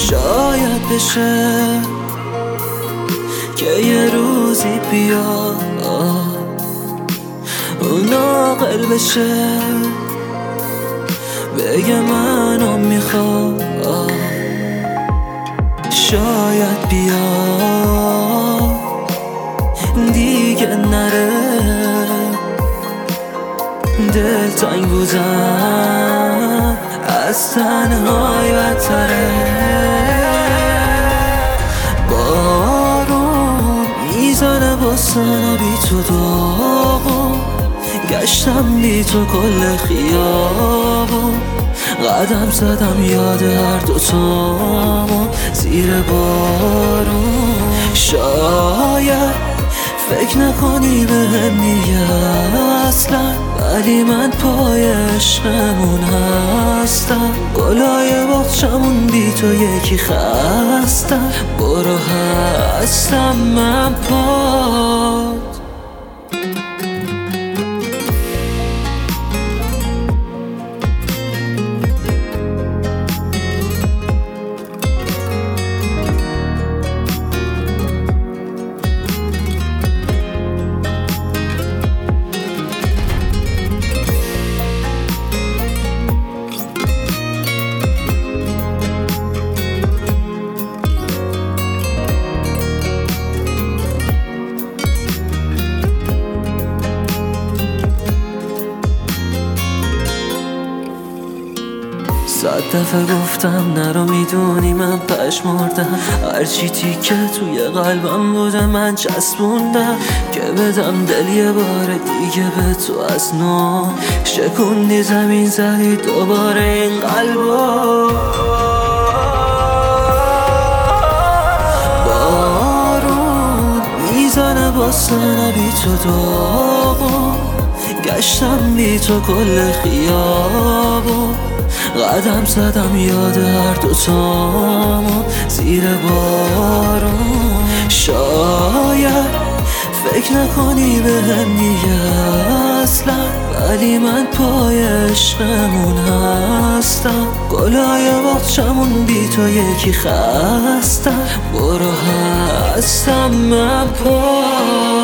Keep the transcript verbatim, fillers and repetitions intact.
شاید بشه که یه روزی بیا اون عاقل بشه، بگه منو میخواد. شاید بیا دیگه نره، دلتنگ بودم از تنهای بدتره. بارون میزنه با سن بی تو داغو، گشتم بی تو کل خیابون، قدم زدم یاد هر دوتامون زیر بارون. شاید فکر نکنی بهم دیگه اصلا، ولی من پای عشقمون هستم. گلای باغچمون بی تو یکی خستم، برو هستم من پاد. صد دفعه گفتم نرو، میدونی من پشمردم، هرچی تیکه توی قلبم بوده من چسبوندم که بدم دل یه بار دیگه به تو از نو. شکوندی زمین زدی دوباره این قلبو. بارون میزنه با سن بی تو داغو، گشتم بی تو کل خیابون، قدم زدم یاد هر دوتامون زیر بارون. شاید فکر نکنی بهم دیگه اصلا، ولی من پای عشقمون هستم. گلای باغچمون بی تو یکی خستم، برو هستم من پای.